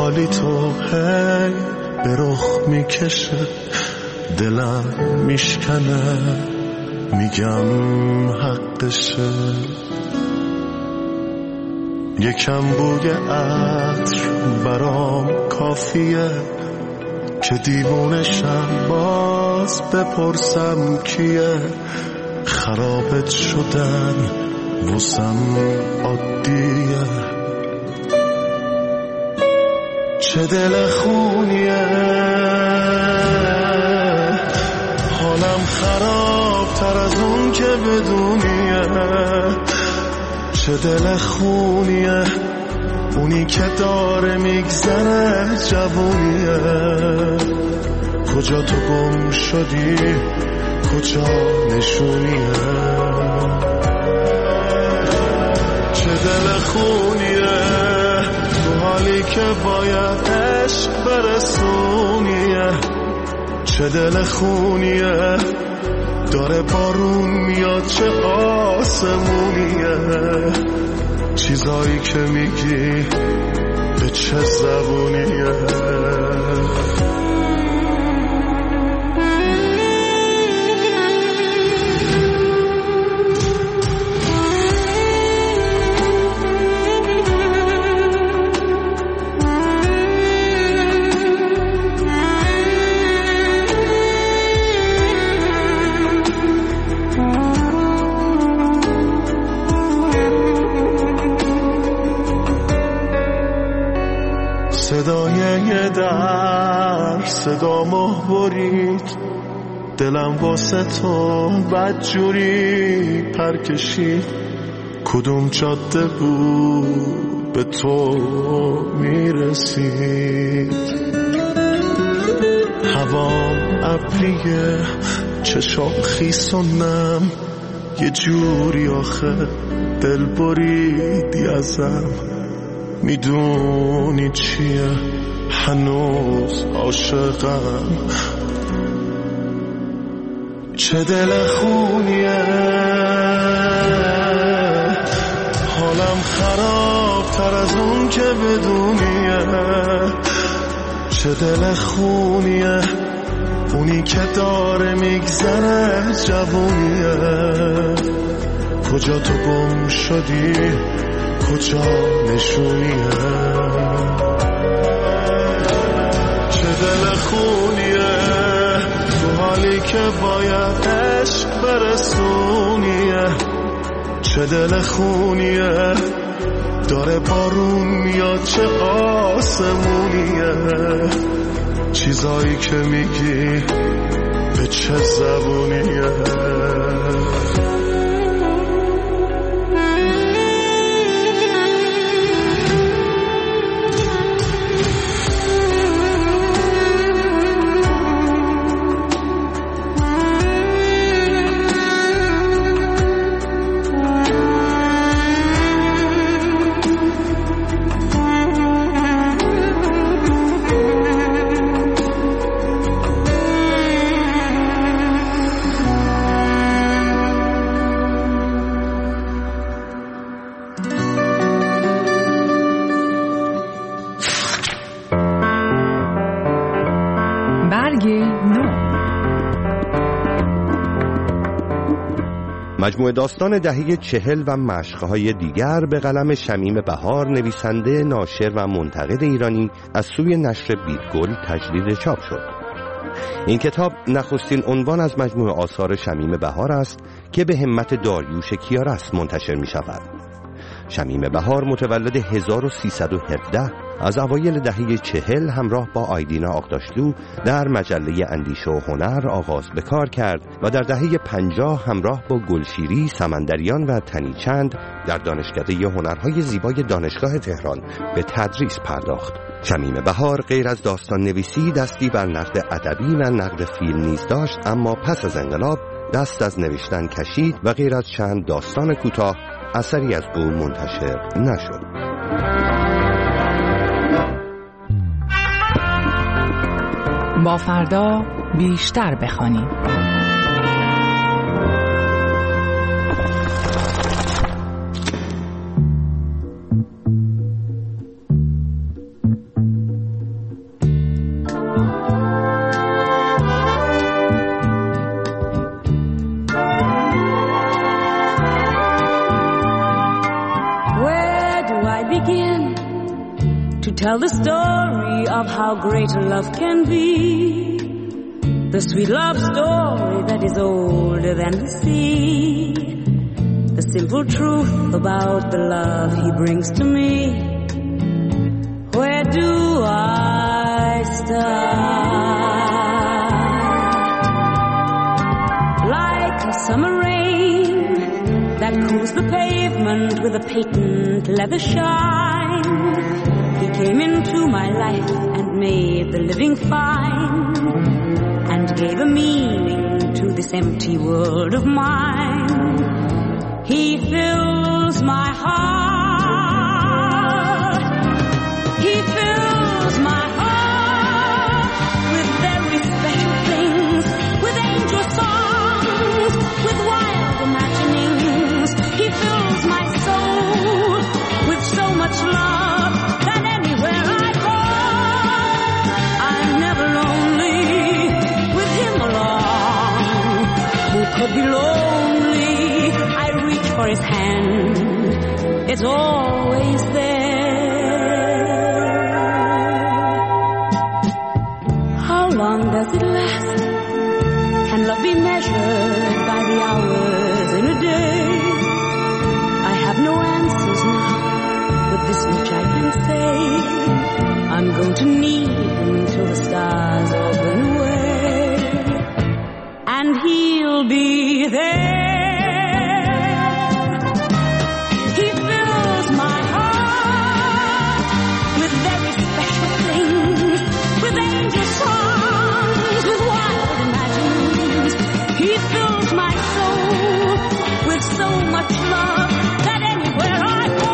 حالی تو هی به رخ میکشه، دلم میشکنه، میگم حقشه. یکم بوی عطر برام کافیه که دیوونشم باز بپرسم کیه. خرابت شدن واسم عادیه، چه دل خونیه، حالم خراب تر از اون که بدونیه. چه دل خونیه، اونی که داره میگذره جوونیه. کجا تو گم شدی، کجا نشونیه. چه دل خونیه، تو حالی که باید عشق برسونیه. چه دل خونیه، داره بارون میاد چه آسمونیه. چیزایی که میگی به چه زبونیه. صدای در صدا برید، دلم واسه تو بدجوری پر کشید. کدوم جاده بود به تو میرسید. هوام ابریه، چشام خیسونم، یه جوری آخه دل بریدی ازم. میدونی چیه، هنوز عاشقم. چه دل خونیه، حالم خراب تر از اون که بدونیه. چه دل خونیه، اونی که داره میگذره جوونیه. کجا تو گم شدی، کجا نشونیه. چه دل خونیه، تو حالی که باید عشق برسونیه. چه دل خونیه، داره بارون میاد چه آسمونیه. چیزایی که میگی به چه زبونیه. مجموعه داستان دهه 40 و مشق‌های دیگر به قلم شمیم بهار، نویسنده، ناشر و منتقد ایرانی، از سوی نشر بیتگل تجدید چاپ شد. این کتاب نخستین عنوان از مجموعه آثار شمیم بهار است که به همت داریوش کیارست منتشر می شود. شمیم بهار متولد 1317 از اوایل دهه 40 همراه با آیدینا آغداشلو در مجله اندیشه و هنر آغاز به کار کرد و در دهه 50 همراه با گلشیری، سمندریان و تنیچند در دانشکده هنرهای زیبای دانشگاه تهران به تدریس پرداخت. شمیم بهار غیر از داستان نویسی دستی بر نقد ادبی و نقد فیلم نیز داشت، اما پس از انقلاب دست از نوشتن کشید و غیر از چند داستان کوتاه اثری از او منتشر نشد. با فردا بیشتر بخوانیم. tell the story of how great love can be. The sweet love story that is older than the sea. The simple truth about the love he brings to me. Where do I start? Like a summer rain that cools the pavement with a patent leather shine. He came into my life and made the living fine, and gave a meaning to this empty world of mine. He fills my heart. He fills my heart with very special things, with angel songs, with wild imaginings. He fills my soul with so much love that anywhere I go, I'm never lonely with him along. Who could be lonely? I reach for his hand, it's always there. How long does it last? Can love be measured by the hours in a day? I have no answers now, but this much I can say. I'm going to need him till the stars all burn away, and he'll be there. He fills my heart with very special things, with angel songs, with wild imaginings. He fills my soul with so much love that anywhere I go,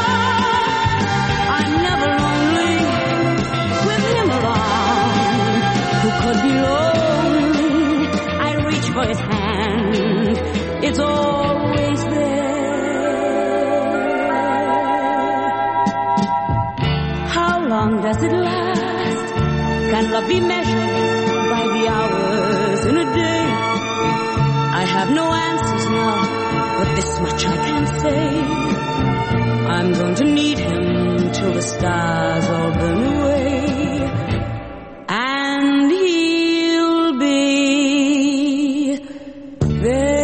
I'm never lonely with him along. Who could be lonely? I reach for his hand, it's always there. How long does it last? Can love be measured by the hours in a day? I have no answers now, but this much I can say. I'm going to need him till the stars all burn away, and he'll be there.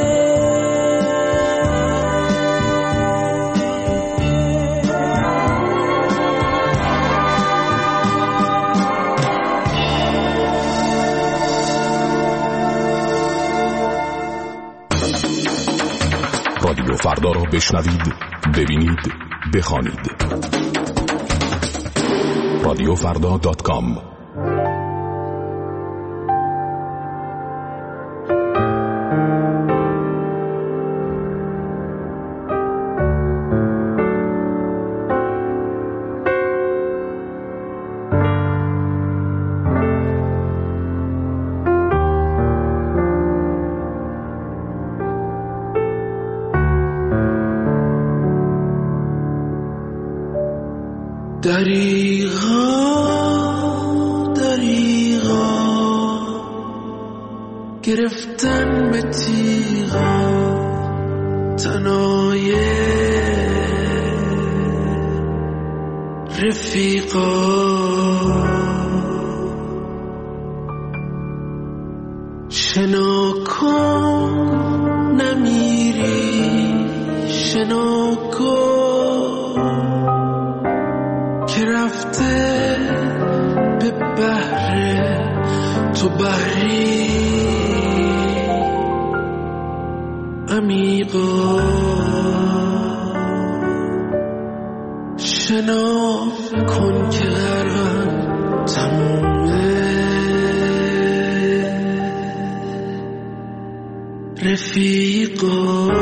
رادیو فردا را بشنوید، ببینید، بخوانید. radiofrda.com. دریغا گرفتن به تیغا تنای رفیقا شنا کن نمیری شنا کن که رفته به بحر تو بحری عمیقا شنا کن که غرقم تمومه رفیقا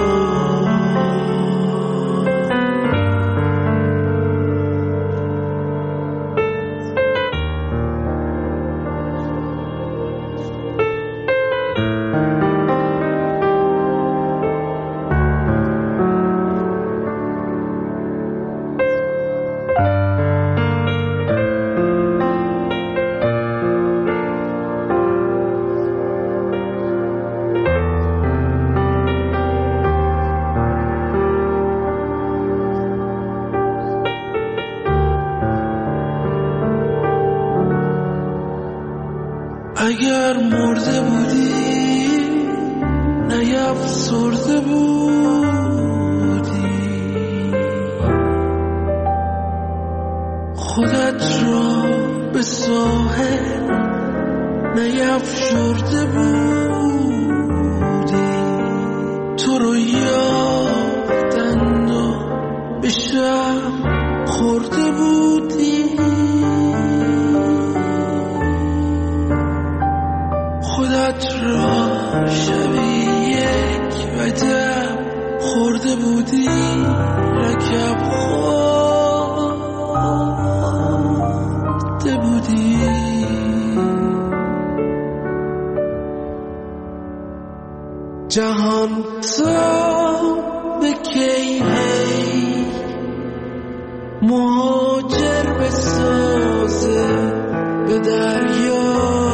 اگر مرده بودی نیفسرده بودی، خودت را به ساحل نیفشرده بودی، تو رو یافتند و به شب خورده بودی، خودت را شبیه یک وجب خورده بودی، رکب خورده بودی. جهان تا به کی هی مهاجر بسازه به دریا،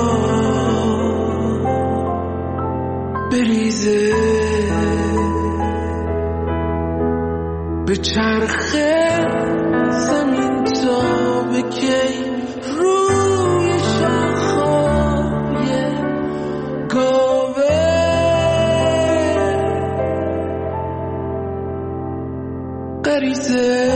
بریزه به چرخه زمین تا به کی روی شاخه‌های گاوه غریزه.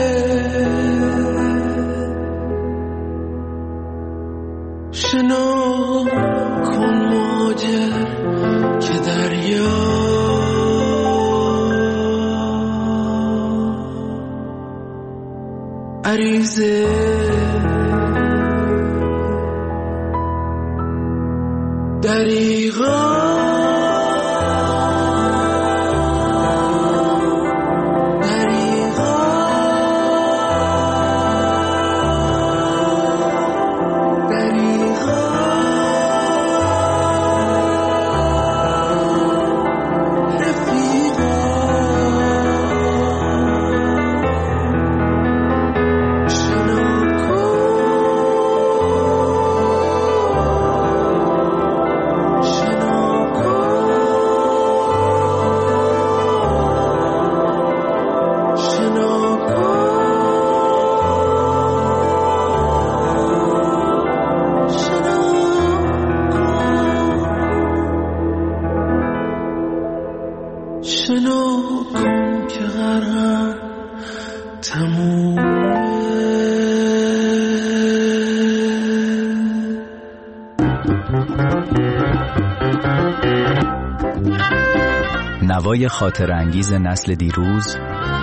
شنا کن مهاجر که دریا عریضه، دریغا نوای خاطر انگیز نسل دیروز،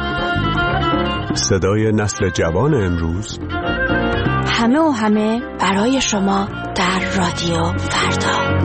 صدای نسل جوان امروز، همه و همه برای شما در رادیو فردا.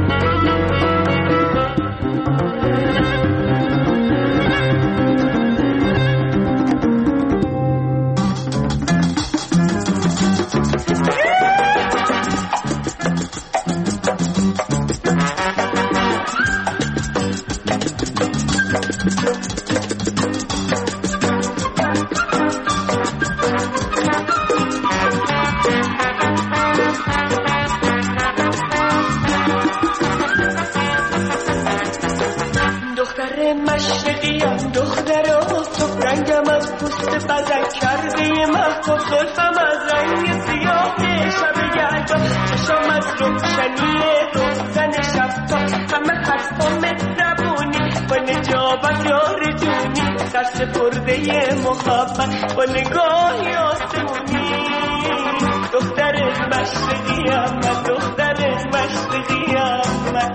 محبت با نگاهی آسمونی، دختر مشرقیم من، دختر مشرقیم من.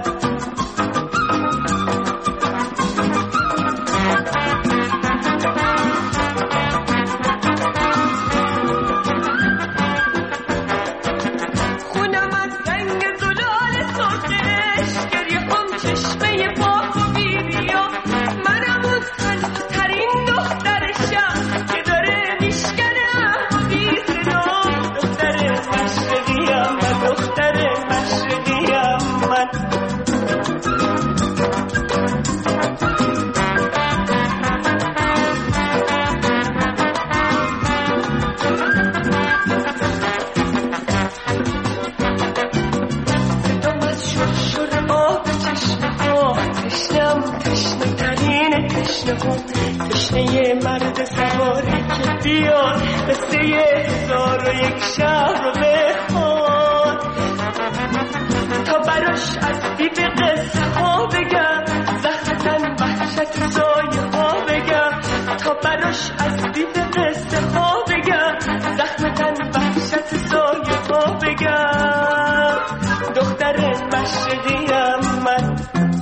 خونم از رنگ زلال سرخش، گریه هم چشمه پاک و بیبیا، منم اون تلخترین دختر شهر که داره میشکنه و بی‌صدا، دختر مشرقیم من، دختر مشرقیم من. تشنه مرد سواری که بیاد قصه 1001 شب رو بخواد، تا براش براش از دیب قصه ها بگم، زخم تن وحشت سایه ها بگم، تا براش از دیب قصه ها بگم، زخم تن وحشت سایه ها بگم. دختر مشرقیم من،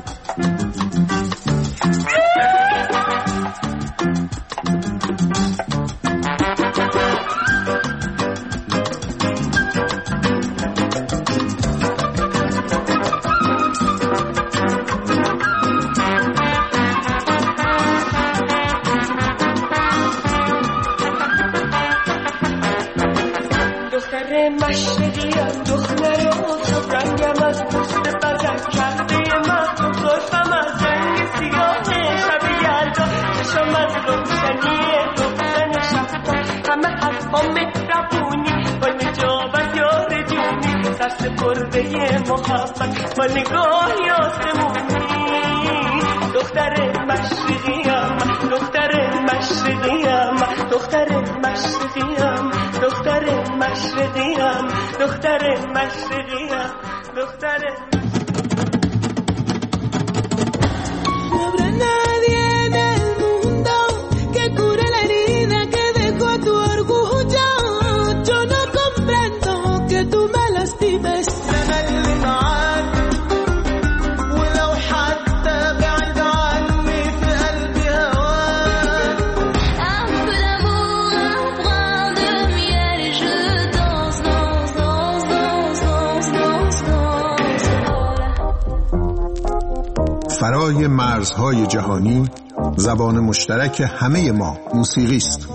مشرقیم دختر آفتاب رنگم از پشت بدن کرده من، زلفم از رنگ سیاه شب یلدا، چشم از روشنی روزن شب، همه حرفا مهربونی با نجاب از یار جونی، سرسپرده محبت با نگاه آسمونی. دختر مشرقیم، دختر مشرقیم، دختر مشرقیم، دختر مشرقیم، دختر مشرقیم، دختر. فرای مرزهای جهانی، زبان مشترک همه ما موسیقی است.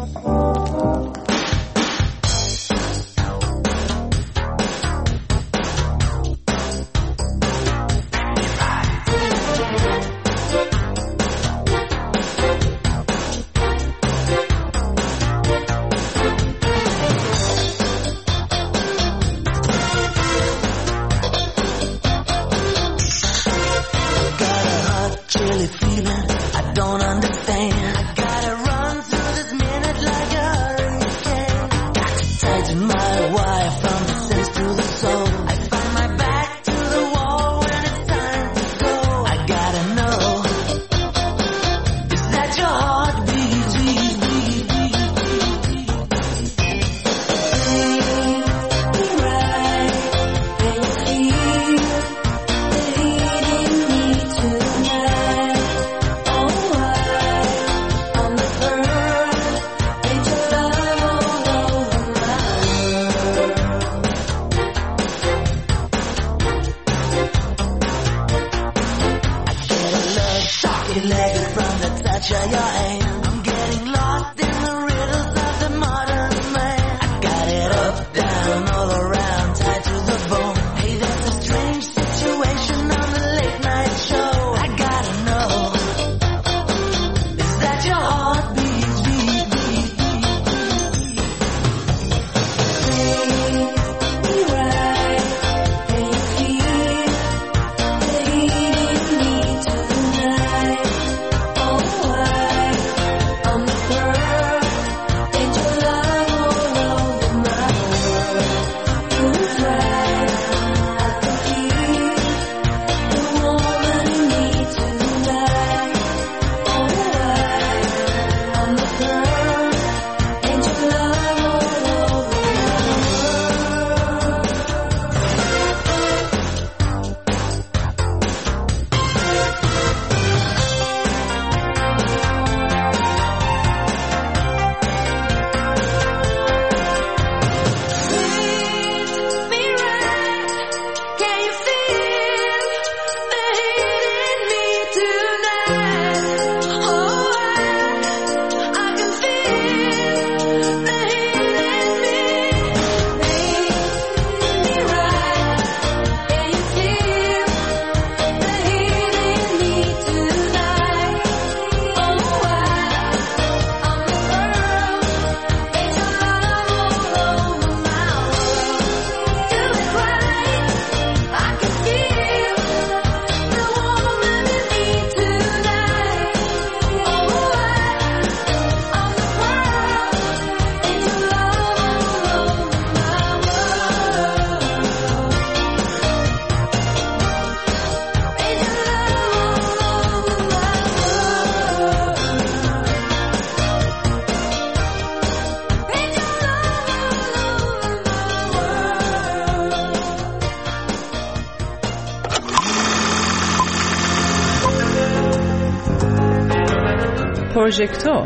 پروژکتور.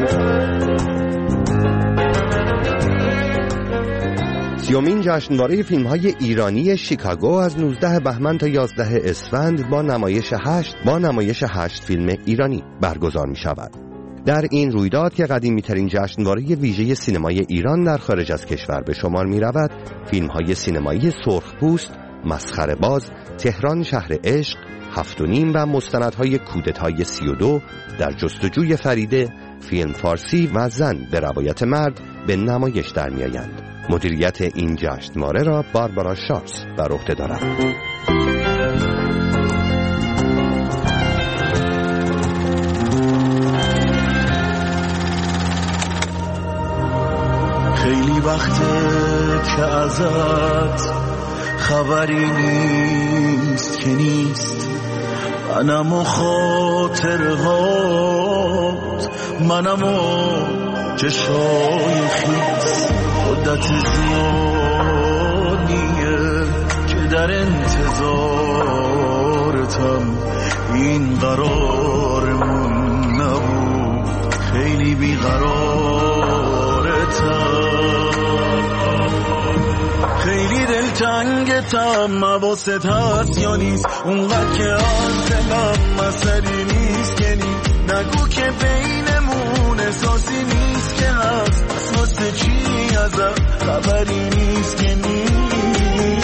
سیومین جشنواره فیلم‌های ایرانی شیکاگو از 19 بهمن تا 11 اسفند با نمایش 8 فیلم ایرانی برگزار می‌شود. در این رویداد که قدیمی‌ترین جشنواره ویژه سینمای ایران در خارج از کشور به شمار می‌رود، فیلم‌های سینمایی سرخپوست، مسخره‌باز، تهران شهر عشق، 7.5 و مستندهای کودتای 32 در جستجوی فریده، فیلم فارسی و زن به روایت مرد به نمایش در می‌آیند. مدیریت این جشنواره را باربارا شارس بر عهده دارد. خیلی وقته که ازت خبری نیست که نیست، منم و خاطرهات، منم و چشای خیس. مدت زیادیه که در انتظارتم، این قرارمون نبود، خیلی بیقرارتم، خیلی دلتنگتم. حواست هست یا نیست اونقدر که از دلم مسئله نیست که نیست، نگو که بینمون احساسی نیست که هست، پس واسه چی ازم خبری نیست که نیست.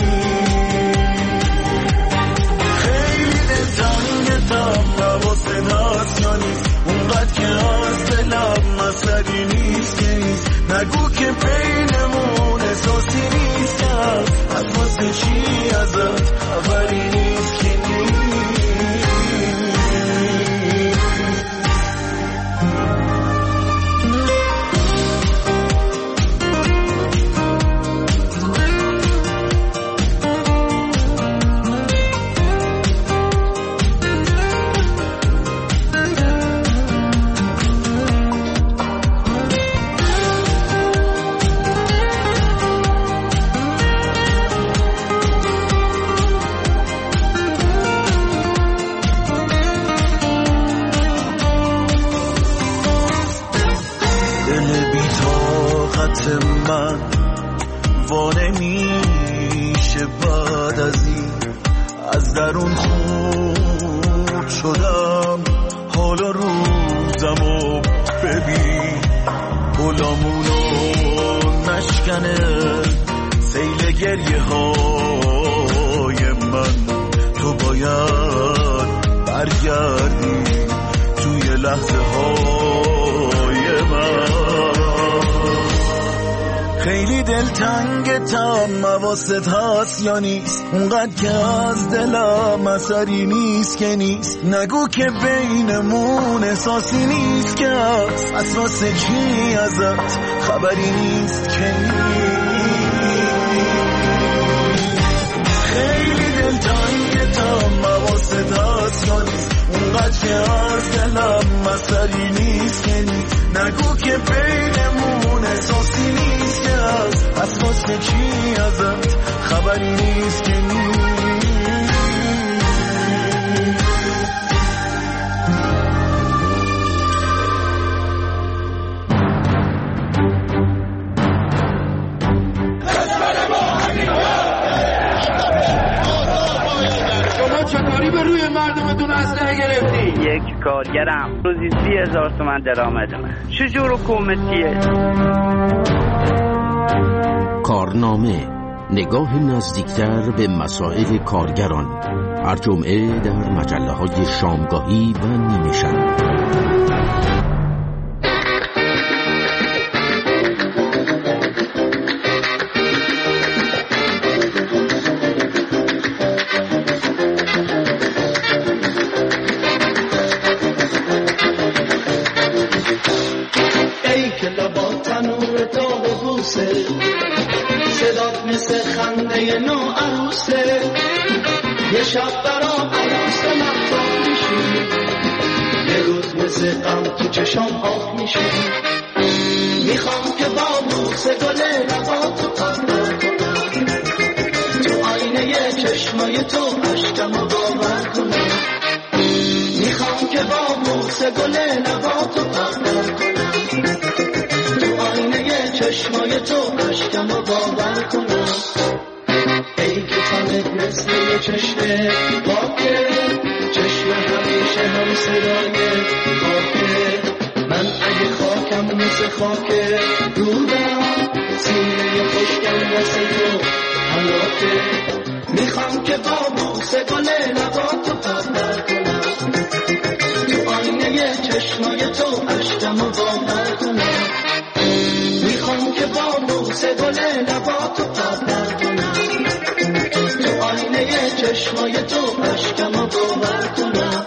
خیلی دلتنگتم. حواست هست یا نیست اونقدر که از دلم مسئله نیست که نیست، نگو که بینمون احساسی نیست که هست، پس واسه چی ازت خبری نیست که نیست. من وانه میشه بعد از این، از درون خورد شدم، حالا روزمو ببین، گلامونو نشکنه سیل گریه های من. تو باید برگردی توی لحظه های من. خیلی دلتنگتم. حواست هست یا نیست اونقدر که از دلم اثری نیست که نیست، نگو که بینمون احساسی نیست که هست، پس واسه چی ازت خبری نیست که نیست. خیلی دلتنگتم. حواست هست یا نیست اونقدر که از دلم اثری نیست که نیست، نگو که بینمون احساسی نیست که هست، پس واسه چی ازت خبری نیست که نیست. شما چطوری به روی مردمتون اسلحه گرفتی؟ یک کارگرم روزی 30,000 تومان درآمدمه. چجور حکومتیه؟ کارنامه، نگاه نزدیکتر به مسائل کارگران، هر جمعه در مجله‌های شامگاهی و نیمه شب. ای که لبا تنور تا به بوسه، صدات مثل خنده نو عروسه، یه شب برام عروس مفتاح میشی، یه روز مثل غم تو چشام آب میشی. میخوام که با بوسه گل لباتو قطع کنم، تو آینه چشمای تو عشقمو باور کنم. میخوام که که با بوسه گل لباتو پرپر کنم، تو آینه چشمای تو اشکمو باور کنم. ای که تنت مثل یه چشمه پاکه، چشم همیشه هم صدای خاکه. من اگه خاکم مثل خاکه رودم، سینه خوشگم واسه تو حلاکه. میخوام که با بوسه گل لباتو پرپر کنم، تو آینه چشمای تو اشکمو باور کنم. میخوام که با بوسه گل لباتو پرپر کنم، تو آینه چشمای تو اشکمو باور کنم.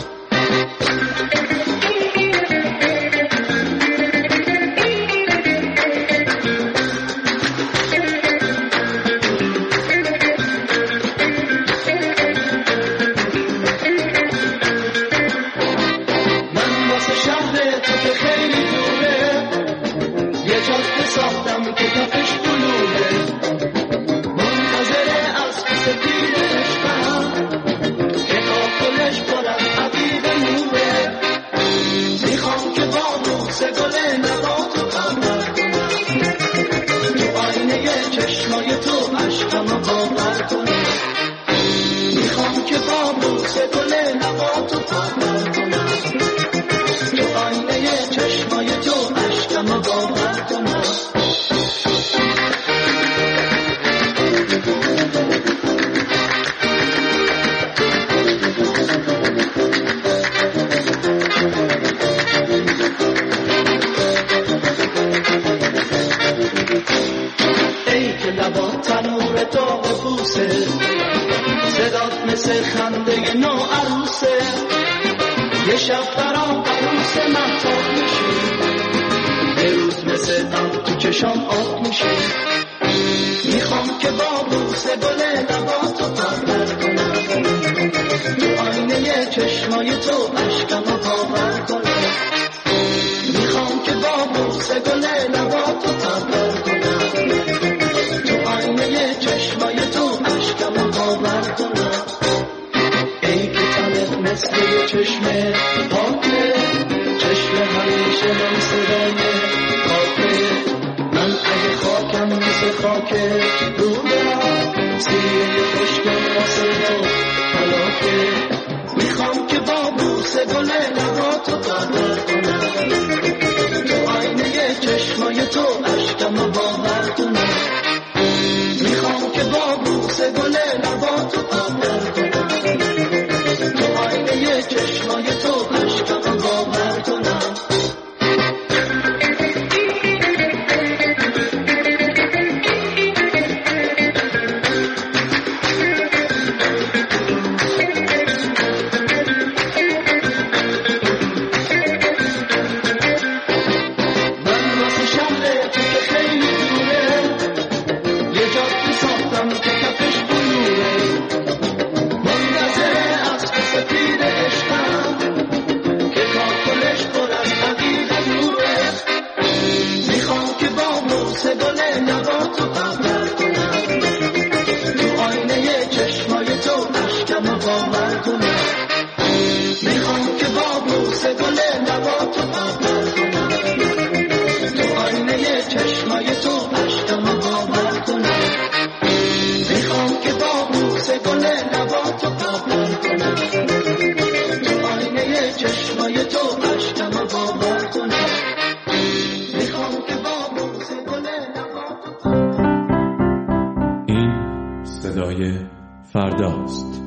فرداست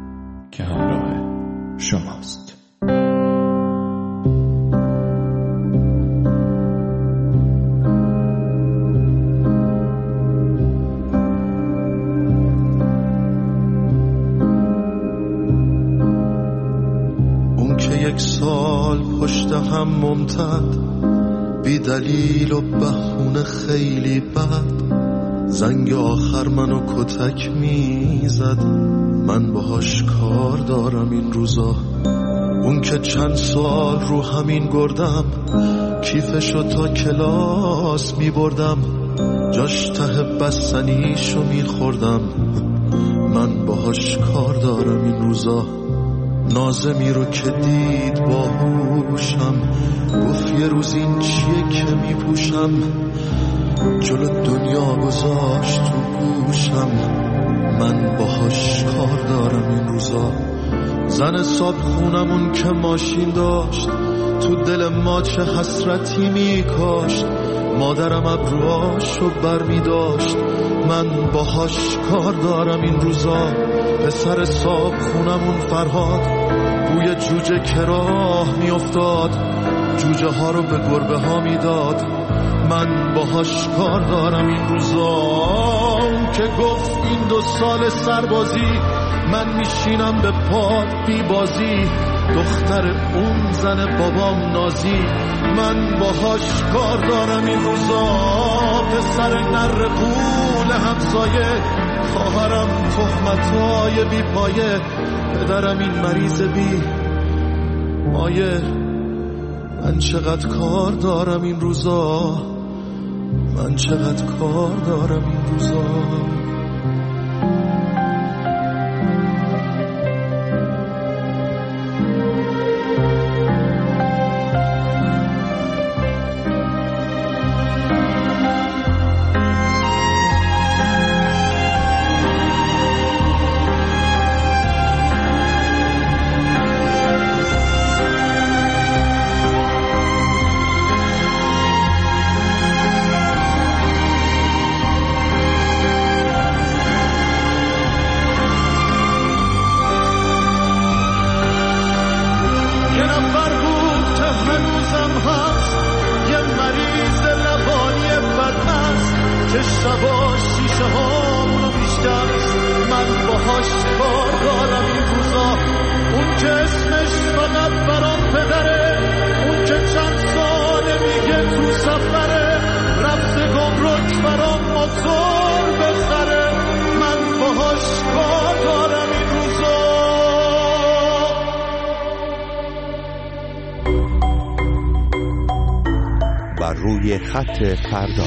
که همراه شماست. اون که یک سال پشت هم ممتد، بی دلیل و بهونه خیلی بد، زنگ آخر منو کتک میزد، من باهاش کار دارم این روزا. اون که چند سال رو همین گردم، کیفشو تا کلاس میبردم، جاش ته بستنیشو میخوردم، من باهاش کار دارم این روزا. نازمی رو که دید باهوشم، گفت یه روز این چیه که میپوشم، جلو دنیا گذاشت تو گوشم، من باهاش کار دارم این روزا. زن صاحب خونمون که ماشین داشت، تو دل ما چه حسرتی میکاشت، مادرم ابروهاشو بر میداشت، من باهاش کار دارم این روزا. پسر صاحب خونمون فرهاد، بوی جوجه که راه میافتاد، جوجه ها رو به گربه ها میداد، من باهاش کار دارم این روزا. اون که گفت این 2 سال سربازی، من میشینم به پاد بی بازی، دختر اون زن بابام نازی، من باهاش کار دارم این روزا. پسر نر قول همسایه، خواهرم تهمتای بی پایه، پدرم این مریض بی مایه، من چقدر کار دارم این روزا، من چقدر کار دارم این روزا. روی خط فردا.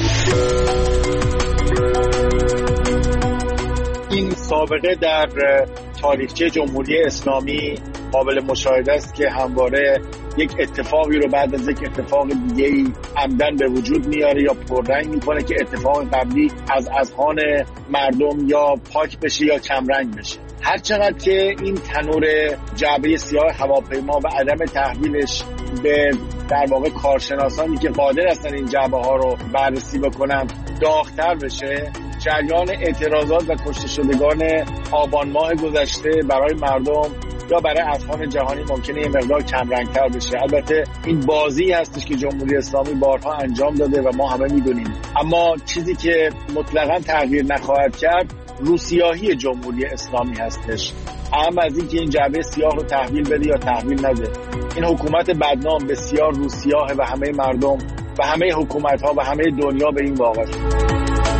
این سابقه در تاریخچه جمهوری اسلامی قابل مشاهده است که همواره یک اتفاقی رو بعد از یک اتفاق دیگه‌ای عمدن به وجود میاره یا پررنگ میکنه که اتفاق قبلی از اذهان مردم یا پاک بشه یا کمرنگ بشه. هر چقدر که این تنور جعبه سیاه هواپیما و عدم تحویلش به در واقع کارشناسانی که قادر هستن این جعبه ها رو بررسی بکنن داغ‌تر بشه، جریان اعتراضات و کشته شدگان آبان ماه گذشته برای مردم یا برای اذهان جهانی ممکنه یه مقدار کمرنگ‌تر بشه. البته این بازی هستش که جمهوری اسلامی بارها انجام داده و ما همه میدونیم، اما چیزی که مطلقاً تغییر نخواهد کرد روسیاهی جمهوری اسلامی هستش. اهم از این که این جعبه سیاه رو تحویل بده یا تحویل نده، این حکومت بدنام بسیار روسیاه و همه مردم و همه حکومت‌ها و همه دنیا به این واقع شد.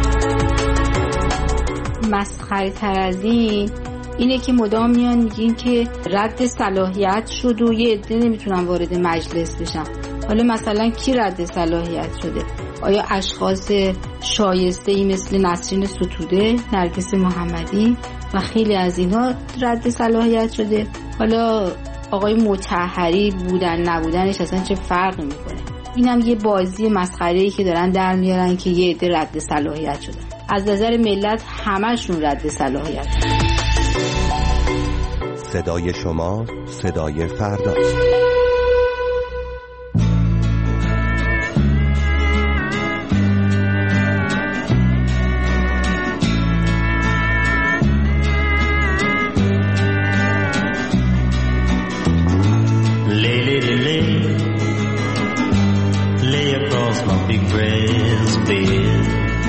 مسخره تر از اینه که مدام میان میگین که رد صلاحیت شد و یه عده نمیتونن وارد مجلس بشن. حالا مثلا کی رد صلاحیت شده؟ آیا اشخاص شایسته‌ای مثل نسرین ستوده، نرگس محمدی و خیلی از اینا رد صلاحیت شده؟ حالا آقای مطهری بودن نبودنش اصلا چه فرقی میکنه؟ اینم یه بازی مسخره‌ای که دارن در میارن که یه عده رد صلاحیت شدن. از نظر ملت همشون رد صلاحیت شدن. صدای شما صدای فرداست. Lay across my big brass bed.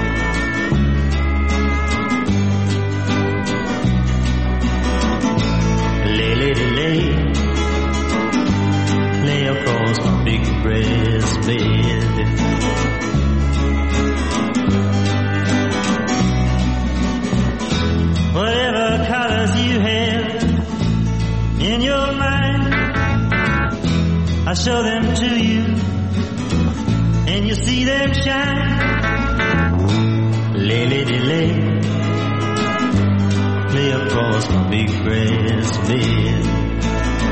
Lay across my big brass bed. Whatever colors you have in your mind, I show them to you and you see them shine. Lay, lady, lay, lay across my big brass bed.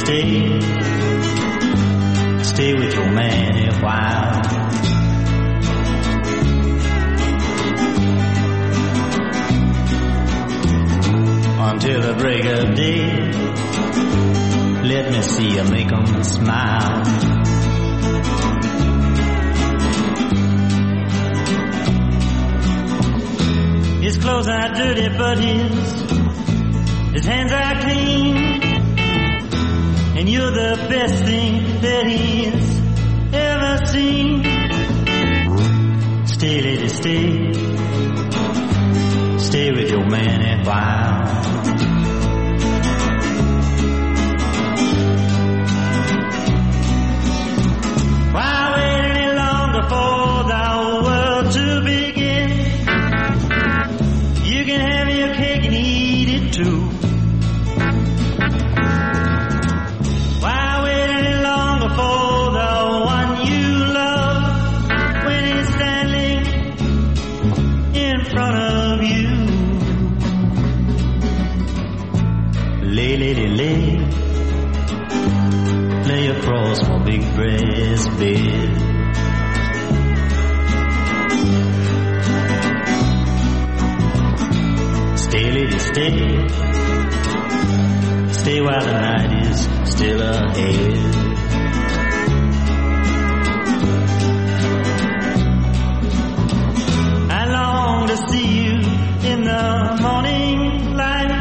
stay. Stay with your man a while. Until the break of day, let me see you make 'em smile. His clothes are dirty, but his hands are clean. And you're the best thing that he's ever seen. Stay, lady, stay. Stay with your man a while. Why wait any longer for the world to begin? You can have your cake and eat it too. Why wait any longer for the one you love when he's standing in front of you? Lay, lady, lay. Lay across my big breast bed. Stay, lady, stay. Stay while the night is still ahead. I long to see you in the morning light.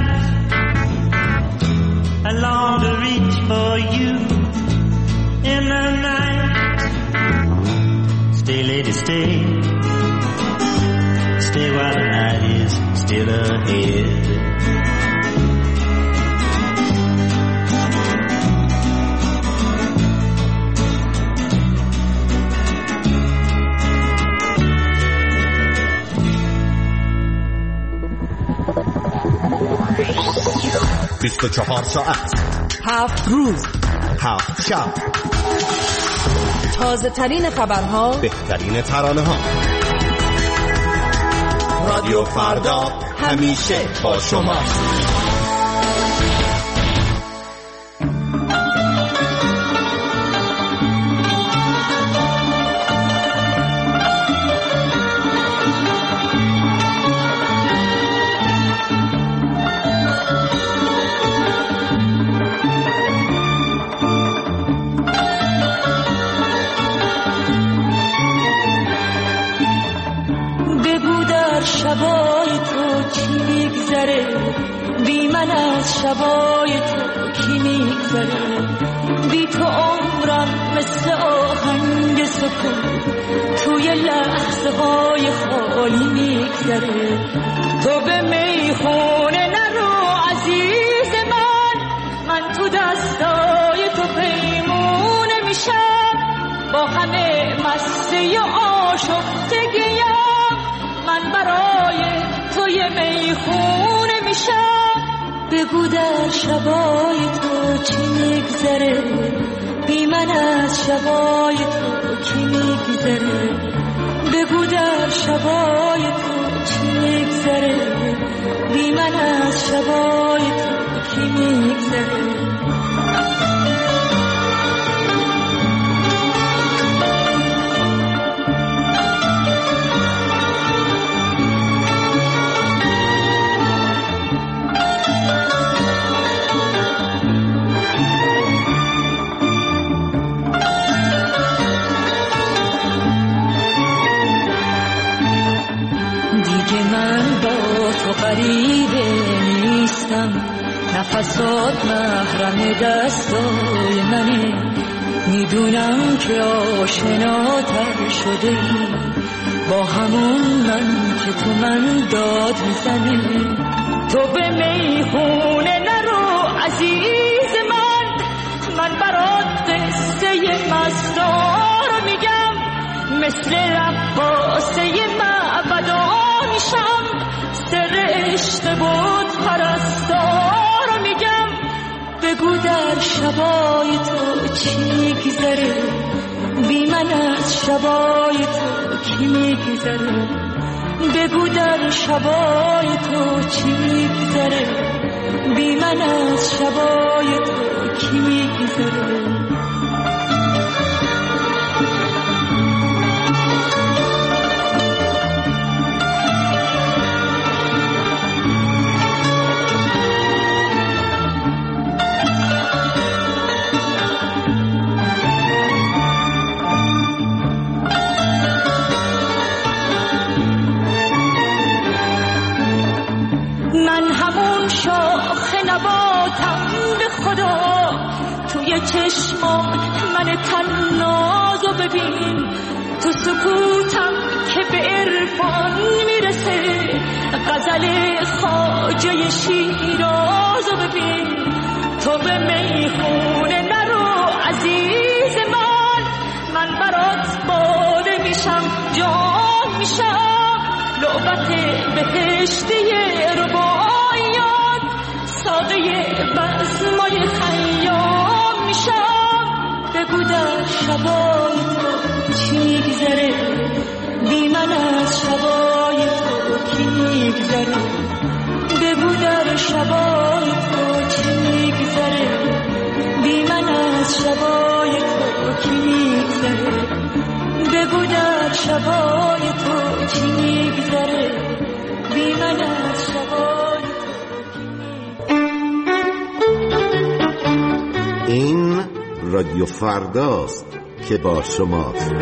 I long to reach for you in the night. Stay, lady, stay. Stay while the night is still ahead. بیست و 24 ساعت 7 روز 7 شب تازه ترین خبرها، بهترین ترانه ها. رادیو فردا همیشه با شماست. شبای تو چی میگذره، بی من از شبای تو کی میگذره، بی تو عمرم مثل آهنگ سکون توی لحظه های خالی میگذره. تو به میخونه نرو عزیز من تو دستای تو پیمونه میشم، با همه مستی و آشفتگیم من برای توی میخونه میشم. بگو در شبای تو چی میگذره، بی من از شبای تو کی میگذره، بگو در شبای تو چی میگذره، بی من از شبای تو کی میگذره. غریبه نیستم، نفسات محرم دستای منه، میدونم که آشناتر شده ای با همون من که تو من داد میزنه. تو به میخونه نرو عزیز من برات قصه مستار میگم، مثل رقاصه معبدا میشم، سر عشق بود پرستار میگم. بگو در شبای تو چی میگذره، بی من از شبای تو کی میگذره، بگو در شبای تو چی میگذره، بی من از شبای تو کی میگذره. توی چشمات من تنازو ببین، تو سکوتم که به عرفان میرسه، غزل خواجه شیرازو ببین. تو به میخونه نرو عزیز من برات باده میشم، جام میشم، لعبت بهشتی رباعیات، ساقه بزمای خیام میشم. بگو در شبای تو چی میگذره، بی من از شبای تو کی میگذره. بگو در شبای تو چی میگذره، بی من از شبای تو کی میگذره. بگو در شبای تو چی میگذره، بی من از شبای تو. این رادیو فرداست که با شماست.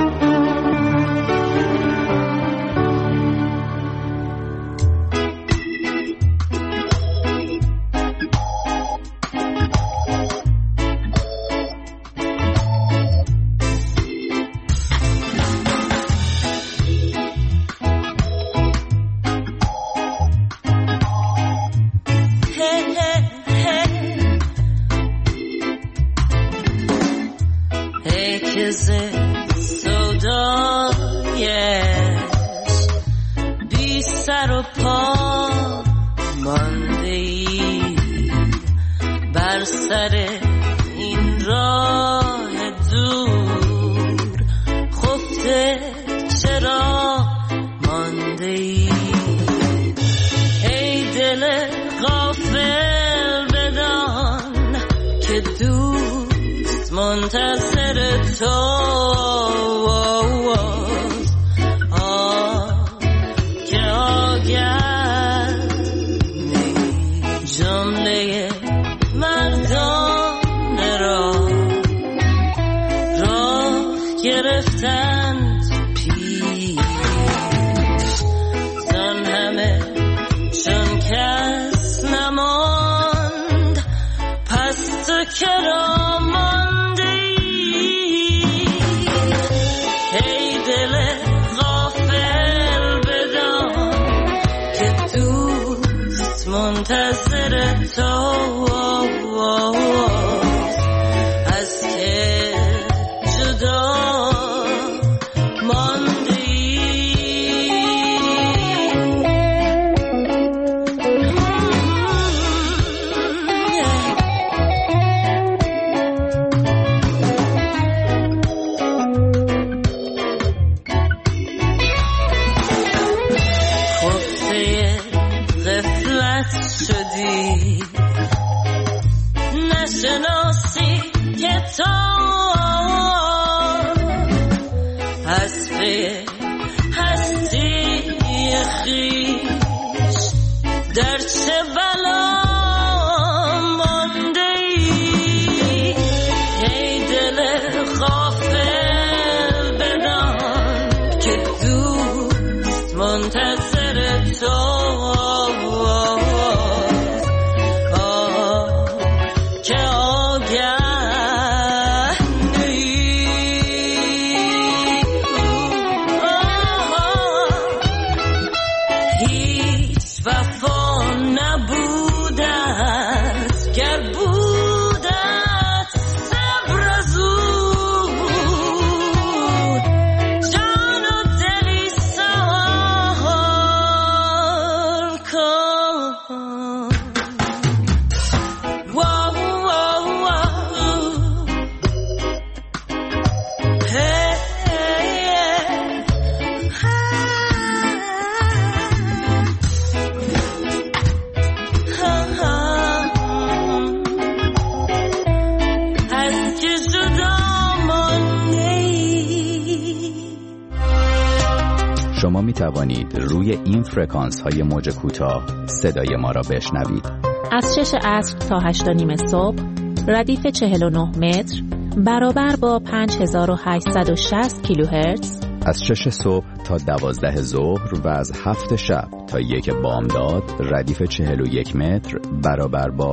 شما می توانید روی این فرکانس های موج کوتاه صدای ما را بشنوید. از 6 عصر تا 8 و نیم صبح ردیف 49 متر برابر با 5860 کیلوهرتز، از 6 صبح تا 12 ظهر و از 7 شب تا 1 بامداد ردیف 41 متر برابر با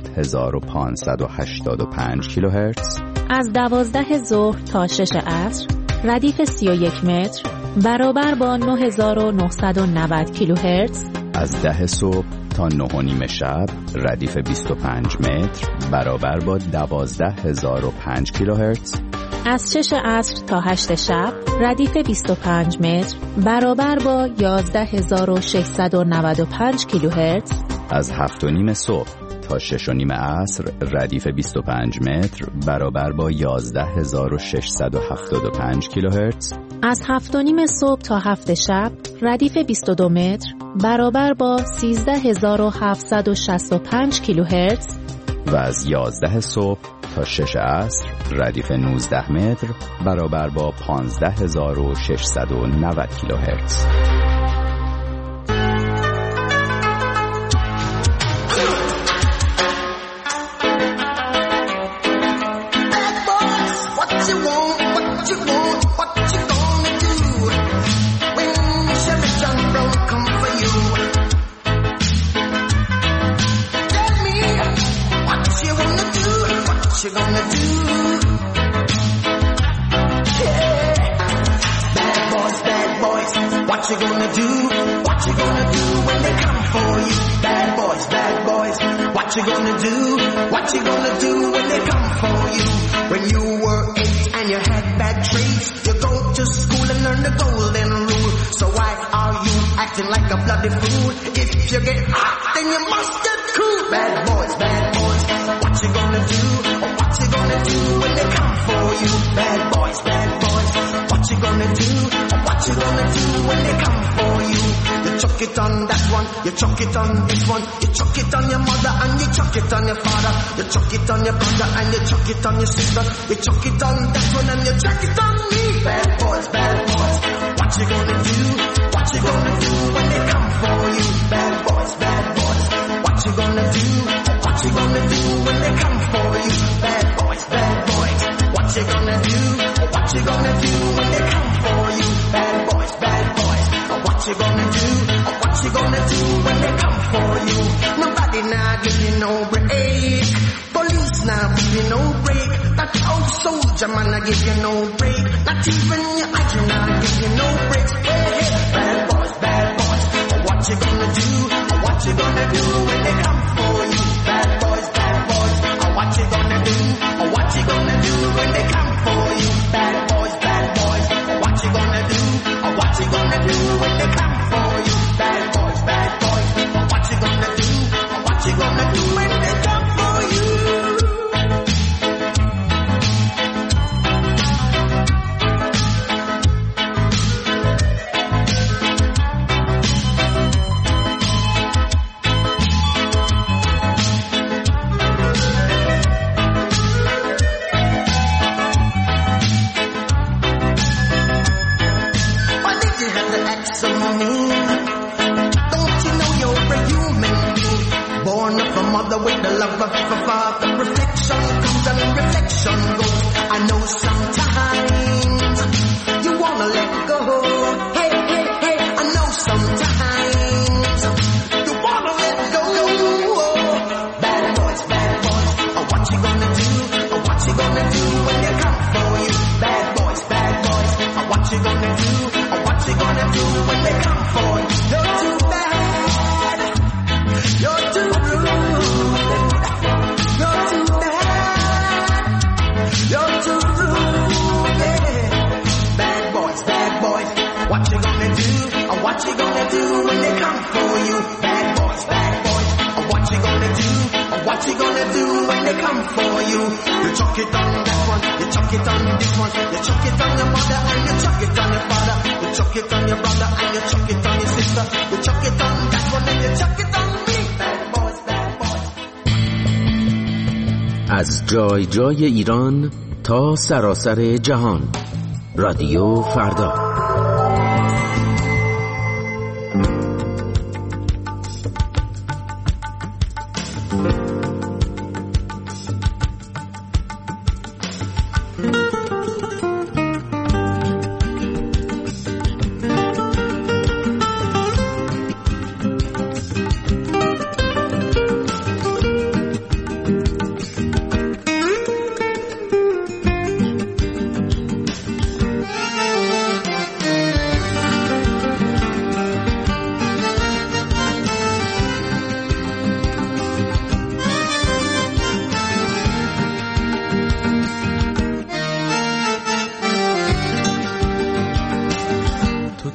7585 کیلوهرتز، از 12 ظهر تا 6 عصر ردیف 31 متر برابر با 9990 کیلوهرتز، از 10 صبح تا 9 و نیم شب ردیف 25 متر برابر با 12005 کیلوهرتز، از 6 عصر تا 8 شب ردیف 25 متر برابر با 11695 کیلوهرتز، از 7 و نیم صبح تا 6 و نیم عصر ردیف 25 متر برابر با 11675 کیلوهرتز، از 7 و نیم صبح تا 7 شب ردیف 22 متر برابر با 13765 کیلوهرتز و از 11 صبح تا 6 عصر ردیف 19 متر برابر با 15690 کیلوهرتز. What you gonna do? What you gonna do when they come for you? Bad boys, bad boys. What you gonna do? What you gonna do when they come for you? When you were 8 and you had bad traits, you go to school and learn the golden rule. So why are you acting like a bloody fool? If you get hot, then you must get cool. Bad boys, bad boys. What you gonna do? What you gonna do when they come for you? Bad boys, bad boys. What you gonna do? What you gonna do when they come for you? You chuck it on that one, you chuck it on this one, you chuck it on your mother and you chuck it on your father, you chuck it on your brother and you chuck it on your sister, you chuck it on that one and you chuck it on me. Bad boys, bad boys. What you gonna do? What you gonna do when they come for you? Bad boys, bad boys. What you gonna do? What you gonna do when they come for you? Bad boys, bad boys. What you gonna do? What you gonna do when they come for you? Bad boys, bad boys. What you gonna do? What you gonna do when they come for you? Nobody now give you no break. Police now give you no break. That old soldier man I give you no break. Not even your eye now give you no breaks. Hey, hey, bad boys, bad boys. What you gonna do? What you gonna do when they come for you? Bad boys, bad boys. What you gonna do? What you gonna do when they come for you? Bad boys, bad boys. What you gonna do? What you gonna do when they come for you? Bad boys, bad boys. What you gonna do? What you gonna do when they come for you? With the love of a father, reflection comes and reflection goes. I know sometimes you wanna let go. Hey, hey, hey, I know sometimes you wanna let go. Bad boys, what you gonna do? What you gonna do when they come for you? Bad boys, what you gonna do? What you gonna do when they come for you? You're too bad, you're too rude. What you gonna do? What you gonna do when they come for you? Bad boys, what you gonna do? What you gonna do when they come for you? You chuck it on that one, you chuck it on this one, you chuck it on your mother and you chuck it on your father, you chuck it on your brother and you chuck it on your sister, you chuck it on that one and you chuck it on me. Bad boys, bad boys. از جای جای ایران تا سراسر جهان، رادیو فردا.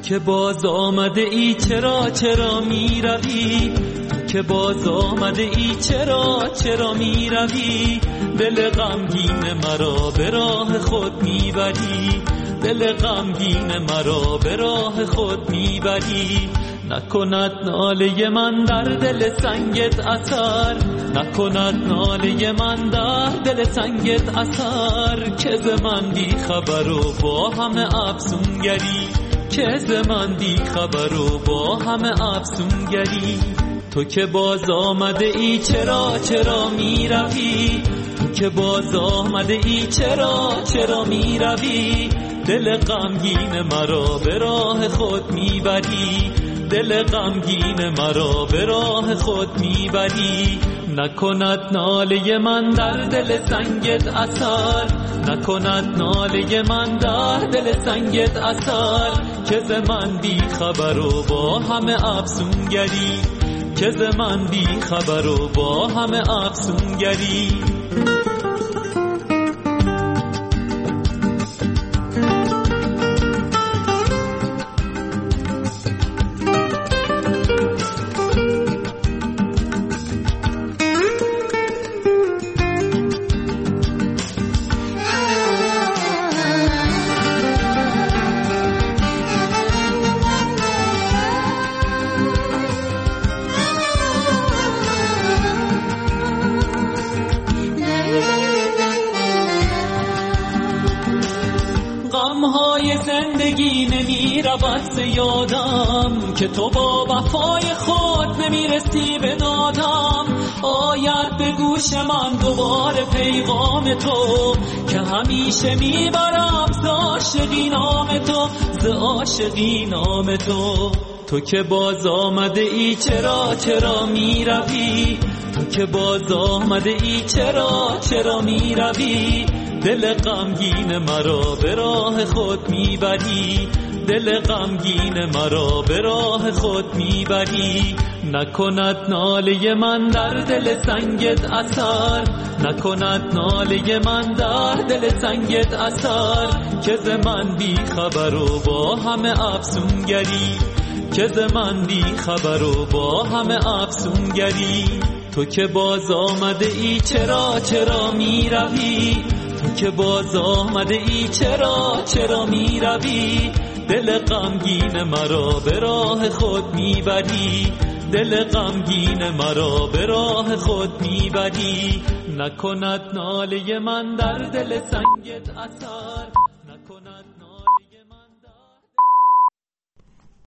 که باز آمده ای چرا می روی؟ تو که باز آمده ای چرا می روی؟ دل غمگین مرا به راه خود می بری، دل غمگین مرا به راه خود می بری. نکند ناله من در دل سنگت اثر، نکند ناله من در دل سنگت اثر. که ز من بی خبر و با همه افسونگری، که ز من بی خبر و با همه افسونگری. تو که باز آمده ای چرا می روی؟ تو که باز آمده ای چرا می روی؟ دل غمگین مرا به راه خود می بری، دل غمگین مرا به راه خود می بری. نکند ناله من در دل سنگت اثر، نکند ناله من در دل سنگت اثر. که ز من بی خبر و با همه افسونگری، که ز من بی خبر و با همه افسونگری. غمهای زندگی نمی رود یادم، که تو با وفای خود نمی رسی به دادم. آید به گوش من دوباره پیغام تو، که همیشه می برم ز عاشقی نام تو، ز عاشقی نام تو. تو که باز آمده ای چرا می روی؟ تو که باز آمده ای چرا می روی؟ دل غمگین مرا به راه خود می بری، دل غمگین مرا به راه خود می بری. نکند ناله من در دل سنگت اثر، نکند ناله من در دل سنگت اثر. که ز من بی خبر و با همه افسونگری، که ز من بی خبر و با همه افسونگری. تو که باز آمده ای چرا می روی؟ تو که باز آمده ای چرا می روی؟ دل غمگین مرا به راه خود می بری، دل غمگین مرا به راه خود می بری. نکند ناله من در دل سنگت اثر.